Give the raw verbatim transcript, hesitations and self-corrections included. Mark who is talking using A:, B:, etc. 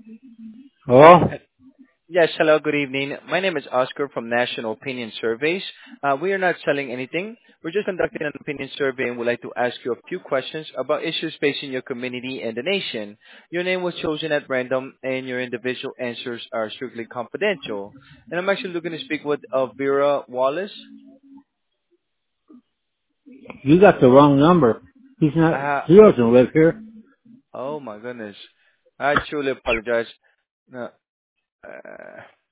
A: Hello?
B: Yes, hello, good evening. My name is Oscar from National Opinion Surveys. Uh, we are not selling anything. We're just conducting an opinion survey and would like to ask you a few questions about issues facing your community and the nation. Your name was chosen at random and your individual answers are strictly confidential. And I'm actually looking to speak with uh, Vera Wallace.
A: You got the wrong number. He's not,
B: Uh,
A: he doesn't live here.
B: oh my goodness. I truly apologize. No, uh,